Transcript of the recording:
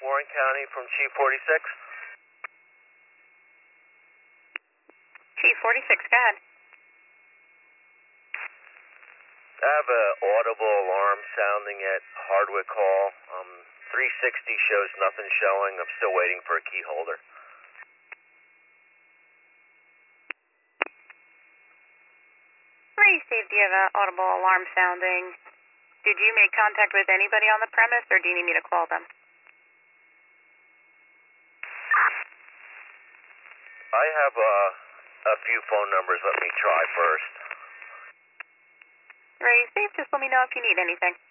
Warren County from Chief 46. Chief 46, go ahead. I have an audible alarm sounding at Hardwick Hall. 360 shows nothing showing. I'm still waiting for a key holder. Received, you have an audible alarm sounding. Did you make contact with anybody on the premise, or do you need me to call them? I have a few phone numbers. Let me try first. Received, just let me know if you need anything.